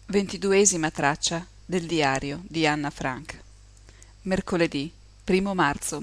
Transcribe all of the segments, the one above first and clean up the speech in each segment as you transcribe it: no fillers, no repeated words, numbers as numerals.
22ª traccia del diario di Anna Frank. Mercoledì 1 marzo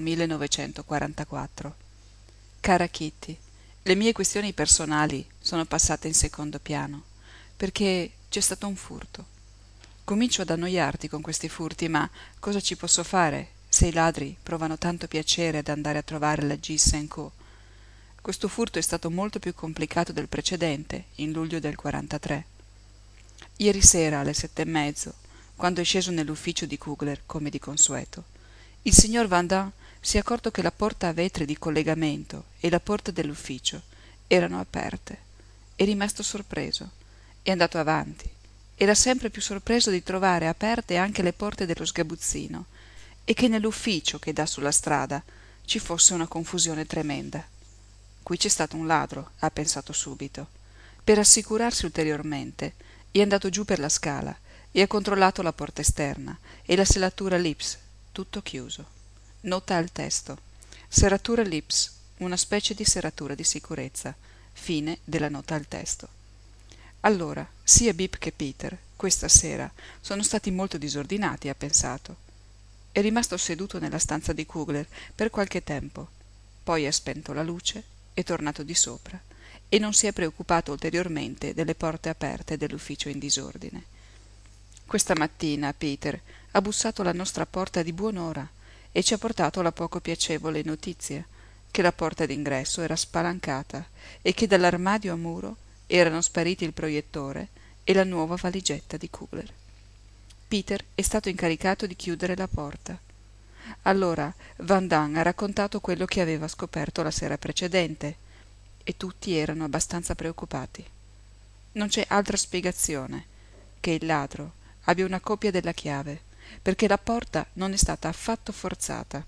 1944. Cara Kitty, le mie questioni personali sono passate in secondo piano, perché c'è stato un furto. Comincio ad annoiarti con questi furti, ma cosa ci posso fare se i ladri provano tanto piacere ad andare a trovare la Gis&Co? Questo furto è stato molto più complicato del precedente, in luglio del 43. Ieri sera alle 7:30, quando è sceso nell'ufficio di Kugler, come di consueto, il signor Van Damme si è accorto che la porta a vetri di collegamento e la porta dell'ufficio erano aperte. È rimasto sorpreso. È andato avanti. Era sempre più sorpreso di trovare aperte anche le porte dello sgabuzzino e che nell'ufficio che dà sulla strada ci fosse una confusione tremenda. Qui c'è stato un ladro, ha pensato subito. Per assicurarsi ulteriormente, è andato giù per la scala e ha controllato la porta esterna e la selatura Lips, tutto chiuso. Nota al testo. Serratura Lips, una specie di serratura di sicurezza. Fine della nota al testo. Allora, sia Bip che Peter, questa sera, sono stati molto disordinati, ha pensato. È rimasto seduto nella stanza di Kugler per qualche tempo. Poi ha spento la luce, è tornato di sopra e non si è preoccupato ulteriormente delle porte aperte dell'ufficio in disordine. Questa mattina Peter ha bussato alla nostra porta di buon'ora e ci ha portato la poco piacevole notizia che la porta d'ingresso era spalancata e che dall'armadio a muro erano spariti il proiettore e la nuova valigetta di Kugler. Peter è stato incaricato di chiudere la porta. Allora Van Damme ha raccontato quello che aveva scoperto la sera precedente e tutti erano abbastanza preoccupati. Non c'è altra spiegazione che il ladro abbia una copia della chiave, perché la porta non è stata affatto forzata.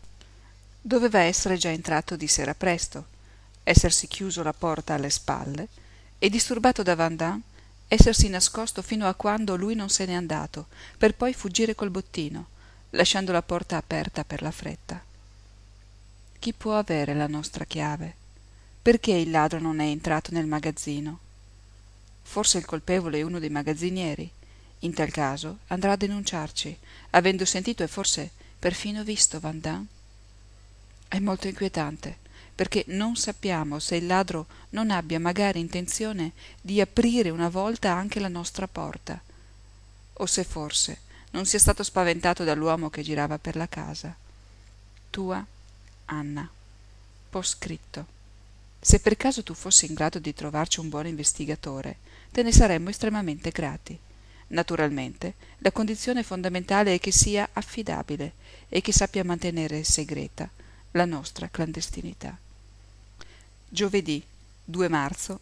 Doveva essere già entrato di sera presto, essersi chiuso la porta alle spalle e, disturbato da Van Damme, essersi nascosto fino a quando lui non se n'è andato, per poi fuggire col bottino, lasciando la porta aperta per la fretta. Chi può avere la nostra chiave? Perché il ladro non è entrato nel magazzino? Forse il colpevole è uno dei magazzinieri. In tal caso andrà a denunciarci, avendo sentito e forse perfino visto Van Damme. È molto inquietante, perché non sappiamo se il ladro non abbia magari intenzione di aprire una volta anche la nostra porta, o se forse non sia stato spaventato dall'uomo che girava per la casa. Tua Anna. Poscritto. Se per caso tu fossi in grado di trovarci un buon investigatore, te ne saremmo estremamente grati. Naturalmente, la condizione fondamentale è che sia affidabile e che sappia mantenere segreta la nostra clandestinità. Giovedì 2 marzo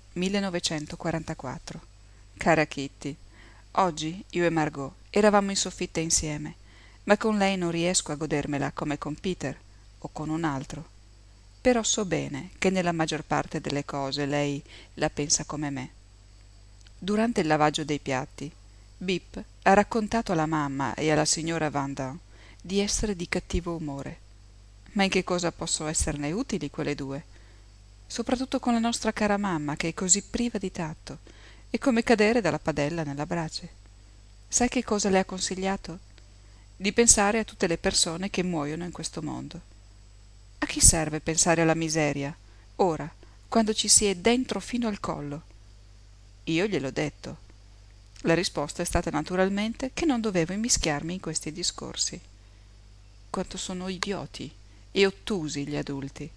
1944. Cara Kitty, oggi io e Margot eravamo in soffitta insieme, ma con lei non riesco a godermela come con Peter o con un altro. Però so bene che nella maggior parte delle cose lei la pensa come me. Durante il lavaggio dei piatti, Bip ha raccontato alla mamma e alla signora Van Damme di essere di cattivo umore. Ma in che cosa possono esserne utili quelle due? Soprattutto con la nostra cara mamma, che è così priva di tatto, è come cadere dalla padella nella brace. Sai che cosa le ha consigliato? Di pensare a tutte le persone che muoiono in questo mondo. A chi serve pensare alla miseria, ora, quando ci si è dentro fino al collo? Io gliel'ho detto. La risposta è stata naturalmente che non dovevo immischiarmi in questi discorsi. Quanto sono idioti e ottusi gli adulti.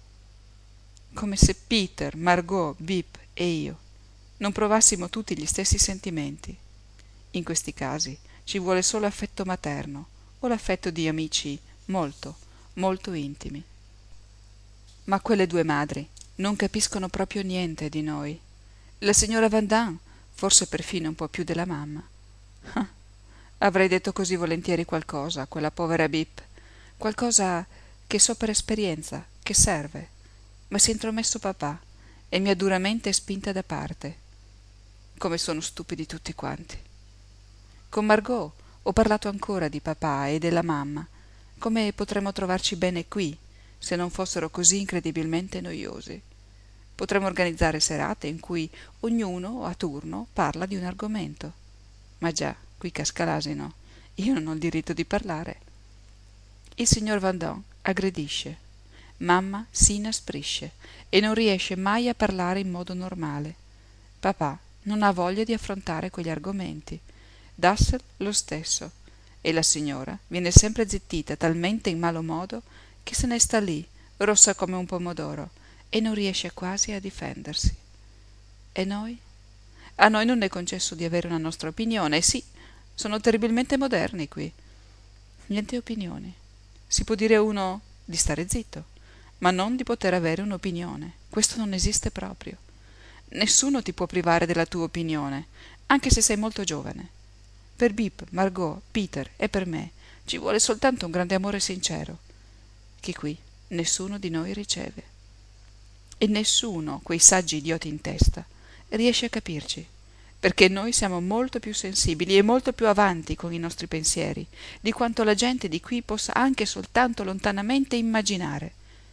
Come se Peter, Margot, Bip e io non provassimo tutti gli stessi sentimenti. In questi casi ci vuole solo affetto materno o l'affetto di amici molto, molto intimi. Ma quelle due madri non capiscono proprio niente di noi. La signora Van Damme forse perfino un po' più della mamma. Ah, avrei detto così volentieri qualcosa a quella povera Bip, qualcosa che so per esperienza, che serve, ma si è intromesso papà e mi ha duramente spinta da parte. Come sono stupidi tutti quanti. Con Margot ho parlato ancora di papà e della mamma, come potremmo trovarci bene qui se non fossero così incredibilmente noiosi. Potremmo organizzare serate in cui ognuno a turno parla di un argomento. Ma già, qui casca l'asino. Io non ho il diritto di parlare. Il signor Vandon aggredisce. Mamma si inasprisce e non riesce mai a parlare in modo normale. Papà non ha voglia di affrontare quegli argomenti. Dussel lo stesso. E la signora viene sempre zittita talmente in malo modo che se ne sta lì, rossa come un pomodoro, e non riesce quasi a difendersi. E noi? A noi non è concesso di avere una nostra opinione, e sì, sono terribilmente moderni qui. Niente opinioni. Si può dire a uno di stare zitto, ma non di poter avere un'opinione. Questo non esiste proprio. Nessuno ti può privare della tua opinione, anche se sei molto giovane. Per Bip, Margot, Peter e per me ci vuole soltanto un grande amore sincero, che qui nessuno di noi riceve. E nessuno, quei saggi idioti in testa, riesce a capirci, perché noi siamo molto più sensibili e molto più avanti con i nostri pensieri di quanto la gente di qui possa anche soltanto lontanamente immaginare.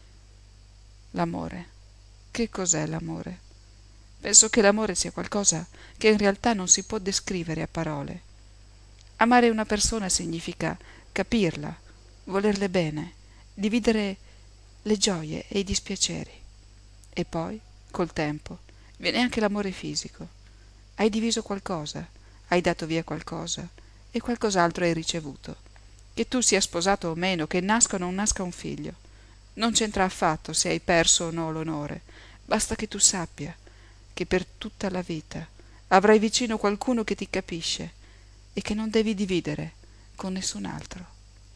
L'amore. Che cos'è l'amore? Penso che l'amore sia qualcosa che in realtà non si può descrivere a parole. Amare una persona significa capirla, volerle bene, dividere le gioie e i dispiaceri. E poi, col tempo, viene anche l'amore fisico. Hai diviso qualcosa, hai dato via qualcosa e qualcos'altro hai ricevuto. Che tu sia sposato o meno, che nasca o non nasca un figlio. Non c'entra affatto se hai perso o no l'onore. Basta che tu sappia che per tutta la vita avrai vicino qualcuno che ti capisce e che non devi dividere con nessun altro.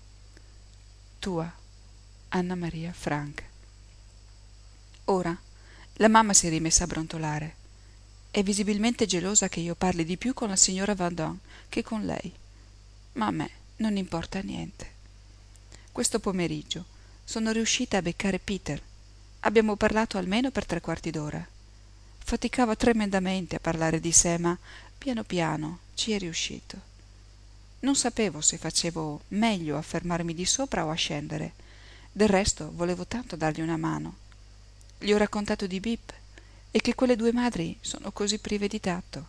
Tua Anna Maria Frank. Ora la mamma si è rimessa a brontolare. È visibilmente gelosa che io parli di più con la signora Vandon che con lei. Ma a me non importa niente. Questo pomeriggio sono riuscita a beccare Peter. Abbiamo parlato almeno per 3/4 d'ora. Faticava tremendamente a parlare di sé, ma piano piano ci è riuscito. Non sapevo se facevo meglio a fermarmi di sopra o a scendere. Del resto volevo tanto dargli una mano. Gli ho raccontato di Bip e che quelle due madri sono così prive di tatto.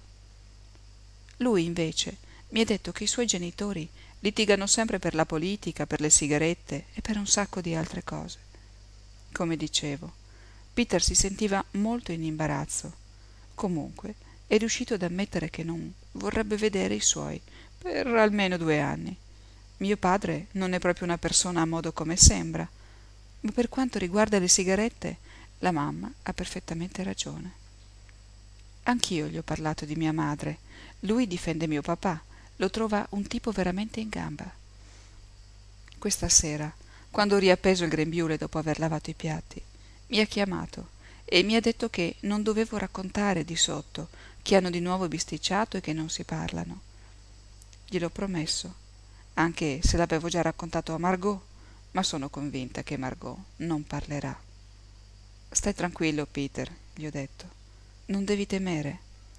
Lui, invece, mi ha detto che i suoi genitori litigano sempre per la politica, per le sigarette e per un sacco di altre cose. Come dicevo, Peter si sentiva molto in imbarazzo. Comunque, è riuscito ad ammettere che non vorrebbe vedere i suoi per almeno 2 anni. Mio padre non è proprio una persona a modo come sembra, ma per quanto riguarda le sigarette, la mamma ha perfettamente ragione. Anch'io gli ho parlato di mia madre. Lui difende mio papà, lo trova un tipo veramente in gamba. Questa sera, quando ho riappeso il grembiule dopo aver lavato i piatti, mi ha chiamato e mi ha detto che non dovevo raccontare di sotto che hanno di nuovo bisticciato e che non si parlano. Gliel'ho promesso, anche se l'avevo già raccontato a Margot, ma sono convinta che Margot non parlerà. Stai tranquillo, Peter, gli ho detto. Non devi temere.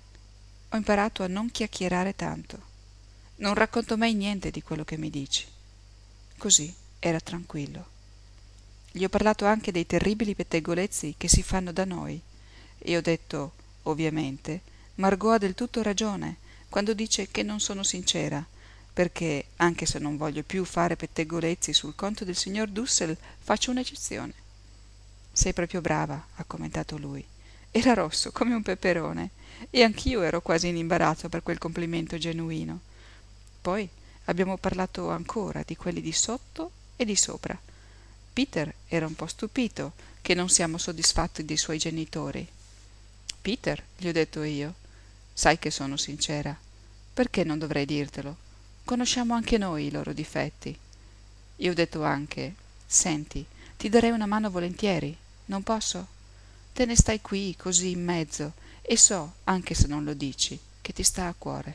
Ho imparato a non chiacchierare tanto. Non racconto mai niente di quello che mi dici. Così era tranquillo. Gli ho parlato anche dei terribili pettegolezzi che si fanno da noi e ho detto, ovviamente, Margot ha del tutto ragione quando dice che non sono sincera, perché, anche se non voglio più fare pettegolezzi sul conto del signor Dussel, faccio un'eccezione. Sei proprio brava, ha commentato lui. Era rosso come un peperone e anch'io ero quasi in imbarazzo per quel complimento genuino. Poi abbiamo parlato ancora di quelli di sotto e di sopra. Peter era un po' stupito che non siamo soddisfatti dei suoi genitori. Peter, gli ho detto io, sai che sono sincera. Perché non dovrei dirtelo? Conosciamo anche noi i loro difetti. Gli ho detto anche, senti, ti darei una mano volentieri, non posso? Te ne stai qui, così in mezzo, e so, anche se non lo dici, che ti sta a cuore.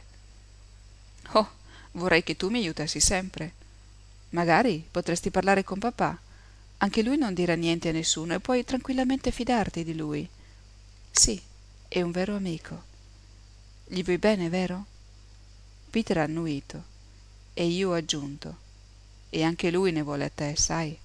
Oh, vorrei che tu mi aiutassi sempre. Magari potresti parlare con papà. Anche lui non dirà niente a nessuno e puoi tranquillamente fidarti di lui. Sì, è un vero amico. Gli vuoi bene, vero? Peter ha annuito e io ho aggiunto. E anche lui ne vuole a te, sai?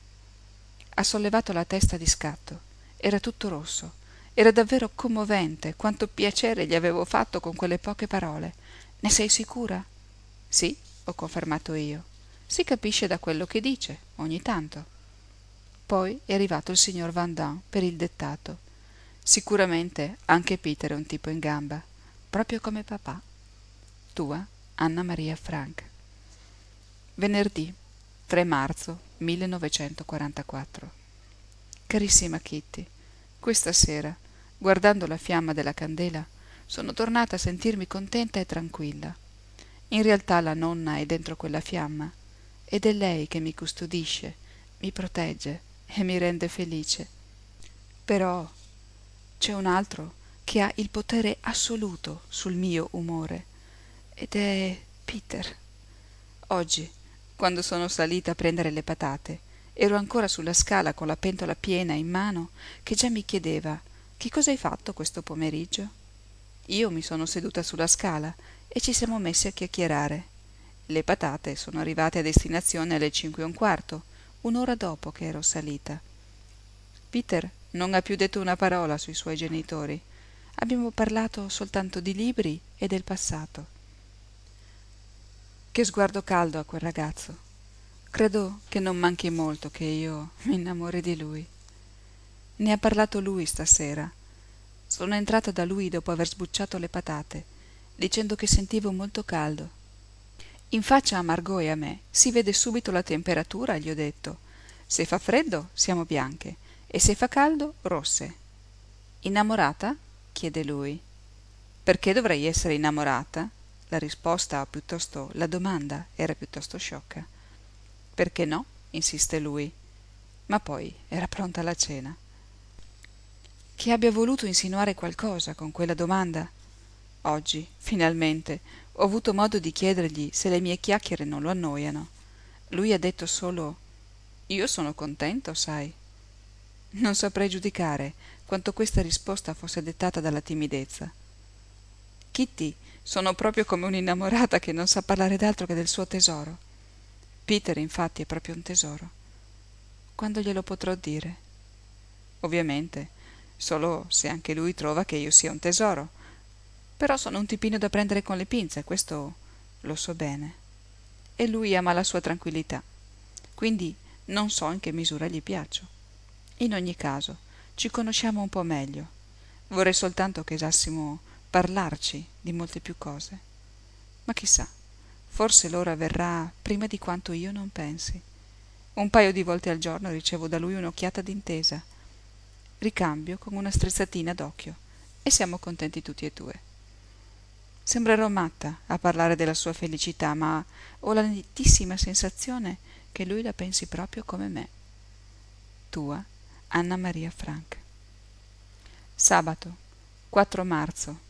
Ha sollevato la testa di scatto. Era tutto rosso. Era davvero commovente quanto piacere gli avevo fatto con quelle poche parole Ne sei sicura? Sì, ho confermato io. Si capisce da quello che dice, ogni tanto. Poi è arrivato il signor Van Damme per il dettato. Sicuramente anche Peter è un tipo in gamba, proprio come papà. Tua, Anna Maria Frank. Venerdì 3 marzo 1944. Carissima Kitty, questa sera, guardando la fiamma della candela, sono tornata a sentirmi contenta e tranquilla. In realtà la nonna è dentro quella fiamma ed è lei che mi custodisce, mi protegge e mi rende felice. Però c'è un altro che ha il potere assoluto sul mio umore ed è Peter. Oggi, quando sono salita a prendere le patate, ero ancora sulla scala con la pentola piena in mano che già mi chiedeva: «Che cosa hai fatto questo pomeriggio?» Io mi sono seduta sulla scala e ci siamo messi a chiacchierare. Le patate sono arrivate a destinazione alle 5:15, un'ora dopo che ero salita. Peter non ha più detto una parola sui suoi genitori. Abbiamo parlato soltanto di libri e del passato. Che sguardo caldo ha quel ragazzo. Credo che non manchi molto che io mi innamori di lui. Ne ha parlato lui stasera. Sono entrata da lui dopo aver sbucciato le patate, dicendo che sentivo molto caldo. In faccia a Margot e a me si vede subito la temperatura, gli ho detto. Se fa freddo siamo bianche e se fa caldo rosse. Innamorata? Chiede lui. Perché dovrei essere innamorata? La risposta, o piuttosto la domanda, era piuttosto sciocca. Perché no? Insiste lui. Ma poi era pronta la cena. Che abbia voluto insinuare qualcosa con quella domanda? Oggi, finalmente, ho avuto modo di chiedergli se le mie chiacchiere non lo annoiano. Lui ha detto solo: «Io sono contento, sai». Non saprei giudicare quanto questa risposta fosse dettata dalla timidezza. Kitty, sono proprio come un'innamorata che non sa parlare d'altro che del suo tesoro. Peter, infatti, è proprio un tesoro. Quando glielo potrò dire? Ovviamente, solo se anche lui trova che io sia un tesoro. Però sono un tipino da prendere con le pinze, questo lo so bene. E lui ama la sua tranquillità, quindi non so in che misura gli piaccio. In ogni caso, ci conosciamo un po' meglio. Vorrei soltanto che osassimo parlarci di molte più cose. Ma chissà, forse l'ora verrà prima di quanto io non pensi. Un paio di volte al giorno ricevo da lui un'occhiata d'intesa. Ricambio con una strizzatina d'occhio e siamo contenti tutti e due. Sembrerò matta a parlare della sua felicità, ma ho la nettissima sensazione che lui la pensi proprio come me. Tua, Anna Maria Frank. Sabato 4 marzo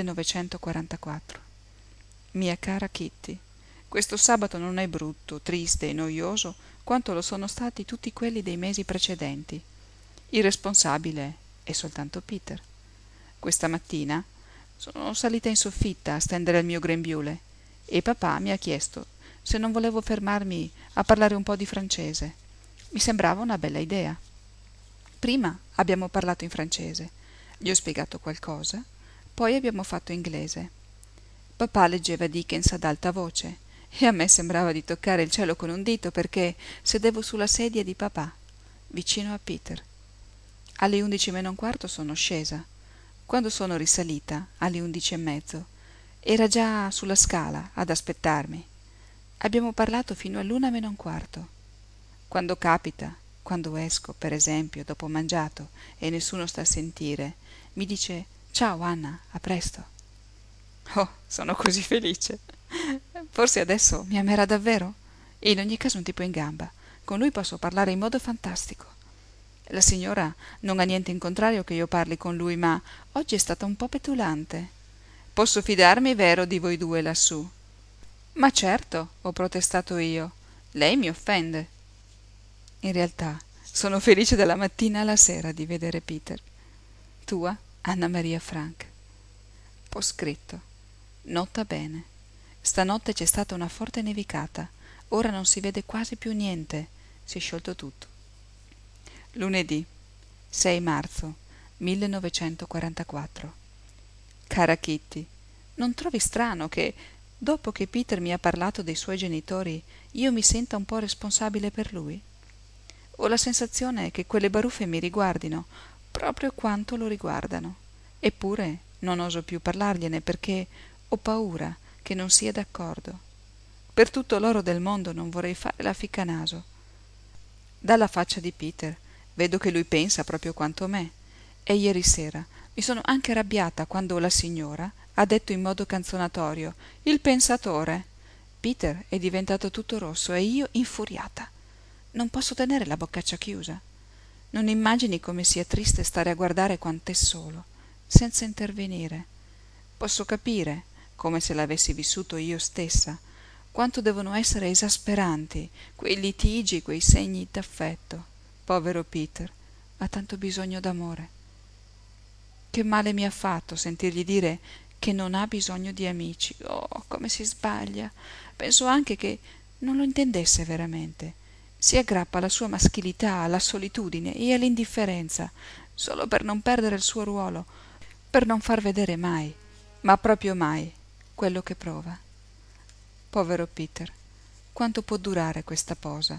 1944. Mia cara Kitty, questo sabato non è brutto, triste e noioso quanto lo sono stati tutti quelli dei mesi precedenti. Il responsabile è soltanto Peter. Questa mattina sono salita in soffitta a stendere il mio grembiule e papà mi ha chiesto se non volevo fermarmi a parlare un po' di francese. Mi sembrava una bella idea. Prima abbiamo parlato in francese, gli ho spiegato qualcosa, poi abbiamo fatto inglese. Papà leggeva Dickens ad alta voce e a me sembrava di toccare il cielo con un dito perché sedevo sulla sedia di papà, vicino a Peter. Alle 11 meno un quarto sono scesa. Quando sono risalita, alle 11:30, era già sulla scala ad aspettarmi. Abbiamo parlato fino all'1 meno un quarto. Quando capita, quando esco, per esempio, dopo mangiato e nessuno sta a sentire, mi dice: «Ciao Anna, a presto». Oh, sono così felice. Forse adesso mi amerà davvero? In ogni caso un tipo in gamba. Con lui posso parlare in modo fantastico. La signora non ha niente in contrario che io parli con lui, ma oggi è stata un po' petulante. Posso fidarmi, vero, di voi due lassù? Ma certo, ho protestato io. Lei mi offende. In realtà sono felice dalla mattina alla sera di vedere Peter. Tua, Anna Maria Frank. Poscritto. Nota bene. Stanotte c'è stata una forte nevicata. Ora non si vede quasi più niente. Si è sciolto tutto. Lunedì 6 marzo 1944. Cara Kitty, non trovi strano che dopo che Peter mi ha parlato dei suoi genitori, io mi senta un po' responsabile per lui? Ho la sensazione che quelle baruffe mi riguardino proprio quanto lo riguardano. Eppure non oso più parlargliene perché ho paura che non sia d'accordo. Per tutto l'oro del mondo non vorrei fare la ficcanaso. Dalla faccia di Peter vedo che lui pensa proprio quanto me. E ieri sera mi sono anche arrabbiata quando la signora ha detto in modo canzonatorio «Il pensatore». Peter è diventato tutto rosso e io infuriata. Non posso tenere la boccaccia chiusa. Non immagini come sia triste stare a guardare quant'è solo, senza intervenire. Posso capire, come se l'avessi vissuto io stessa, quanto devono essere esasperanti quei litigi, quei segni d'affetto. Povero Peter, ha tanto bisogno d'amore. Che male mi ha fatto sentirgli dire che non ha bisogno di amici. Oh, come si sbaglia. Penso anche che non lo intendesse veramente. Si aggrappa alla sua maschilità, alla solitudine e all'indifferenza, solo per non perdere il suo ruolo, per non far vedere mai, ma proprio mai, quello che prova. Povero Peter, quanto può durare questa posa?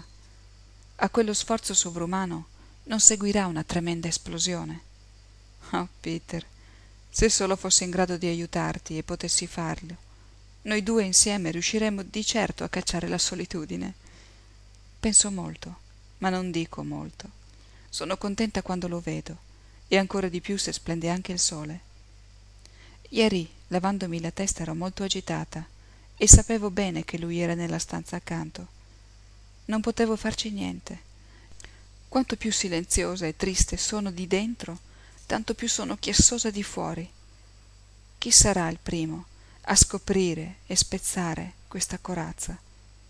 A quello sforzo sovrumano non seguirà una tremenda esplosione. Oh, Peter, se solo fossi in grado di aiutarti e potessi farlo, noi due insieme riusciremmo di certo a cacciare la solitudine. Penso molto, ma non dico molto. Sono contenta quando lo vedo, e ancora di più se splende anche il sole. Ieri, lavandomi la testa, ero molto agitata e sapevo bene che lui era nella stanza accanto. Non potevo farci niente. Quanto più silenziosa e triste sono di dentro, tanto più sono chiassosa di fuori. Chi sarà il primo a scoprire e spezzare questa corazza?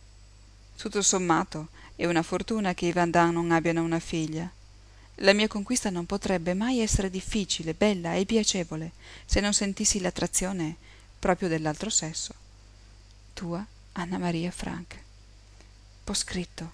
Tutto sommato è una fortuna che i Van Damme non abbiano una figlia. La mia conquista non potrebbe mai essere difficile, bella e piacevole se non sentissi l'attrazione proprio dell'altro sesso. Tua Anna Maria Frank. Poscritto.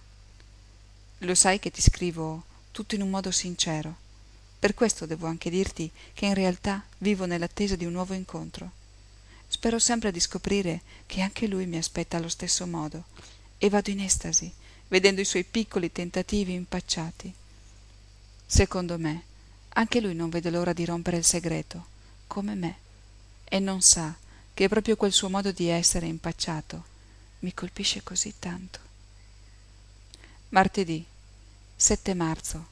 Lo sai che ti scrivo tutto in un modo sincero. Per questo devo anche dirti che in realtà vivo nell'attesa di un nuovo incontro. Spero sempre di scoprire che anche lui mi aspetta allo stesso modo e vado in estasi, vedendo i suoi piccoli tentativi impacciati. Secondo me, anche lui non vede l'ora di rompere il segreto, come me, e non sa che proprio quel suo modo di essere impacciato mi colpisce così tanto. Martedì, 7 marzo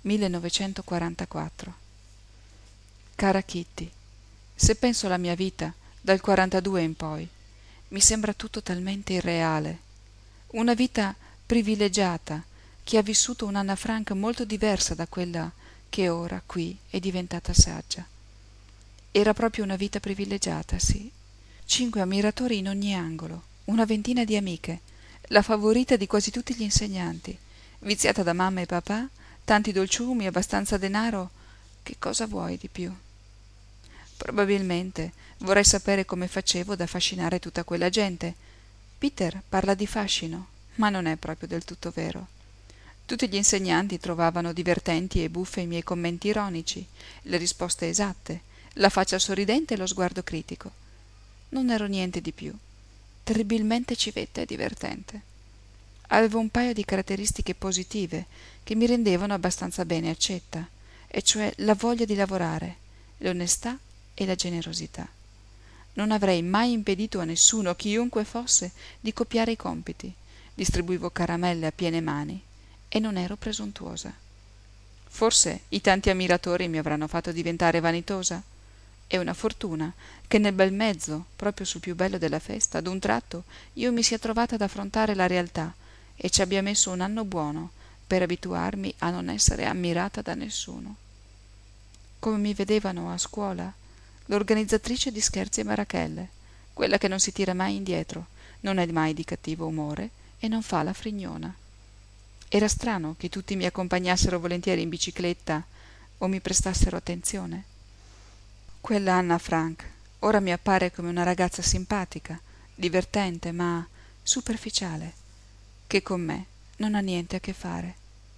1944. Cara Kitty, se penso alla mia vita dal 42 in poi, mi sembra tutto talmente irreale. Una vita privilegiata che ha vissuto un'Anna Frank molto diversa da quella che ora qui è diventata saggia. Era proprio una vita privilegiata, sì. 5 ammiratori in ogni angolo, una ventina di amiche, la favorita di quasi tutti gli insegnanti, viziata da mamma e papà, tanti dolciumi, abbastanza denaro. Che cosa vuoi di più? Probabilmente vorrei sapere come facevo ad affascinare tutta quella gente. Peter parla di fascino, ma non è proprio del tutto vero. Tutti gli insegnanti trovavano divertenti e buffe i miei commenti ironici, le risposte esatte, la faccia sorridente e lo sguardo critico. Non ero niente di più, terribilmente civetta e divertente. Avevo un paio di caratteristiche positive che mi rendevano abbastanza bene accetta, e cioè la voglia di lavorare, l'onestà e la generosità. Non avrei mai impedito a nessuno, chiunque fosse, di copiare i compiti. Distribuivo caramelle a piene mani e non ero presuntuosa. Forse i tanti ammiratori mi avranno fatto diventare vanitosa? È una fortuna che nel bel mezzo, proprio sul più bello della festa, ad un tratto io mi sia trovata ad affrontare la realtà e ci abbia messo un anno buono per abituarmi a non essere ammirata da nessuno. Come mi vedevano a scuola? L'organizzatrice di scherzi e marachelle, quella che non si tira mai indietro, non è mai di cattivo umore e non fa la frignona. Era strano che tutti mi accompagnassero volentieri in bicicletta o mi prestassero attenzione. Quella Anna Frank ora mi appare come una ragazza simpatica, divertente, ma superficiale, che con me non ha niente a che fare.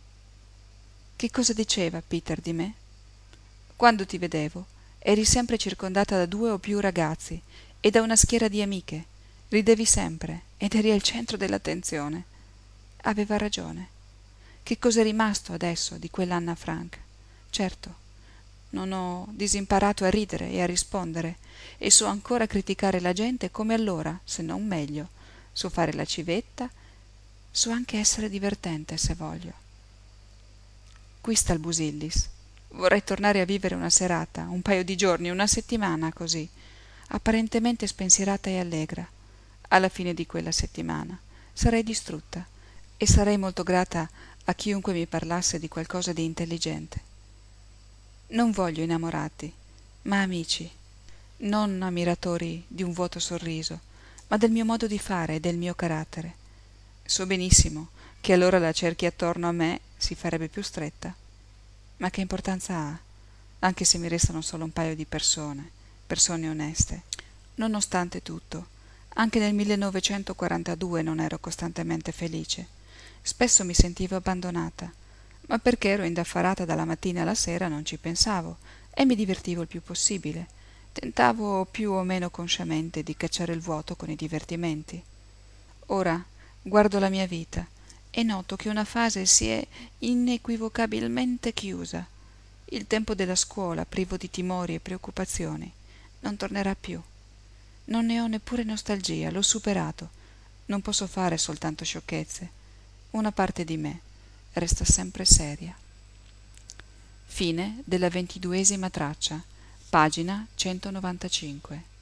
Che cosa diceva Peter di me? Quando ti vedevo, eri sempre circondata da 2 o più ragazzi e da una schiera di amiche, Ridevi sempre ed eri al centro dell'attenzione. Aveva ragione. Che cos'è rimasto adesso di quell'Anna Frank? Certo, non ho disimparato a ridere e a rispondere, e so ancora criticare la gente come allora, se non meglio. So fare la civetta, so anche essere divertente se voglio. Qui sta il Busillis. Vorrei tornare a vivere una serata, un paio di giorni, una settimana così, apparentemente spensierata e allegra. Alla fine di quella settimana sarei distrutta e sarei molto grata a chiunque mi parlasse di qualcosa di intelligente. Non voglio innamorati, ma amici, non ammiratori di un vuoto sorriso, ma del mio modo di fare e del mio carattere. So benissimo che allora la cerchia attorno a me si farebbe più stretta. Ma che importanza ha, anche se mi restano solo un paio di persone, persone oneste. Nonostante tutto, anche nel 1942 non ero costantemente felice. Spesso mi sentivo abbandonata, ma perché ero indaffarata dalla mattina alla sera non ci pensavo e mi divertivo il più possibile. Tentavo più o meno consciamente di cacciare il vuoto con i divertimenti. Ora guardo la mia vita e noto che una fase si è inequivocabilmente chiusa. Il tempo della scuola, privo di timori e preoccupazioni, non tornerà più. Non ne ho neppure nostalgia, l'ho superato. Non posso fare soltanto sciocchezze. Una parte di me resta sempre seria. Fine della 22ª traccia, pagina 195.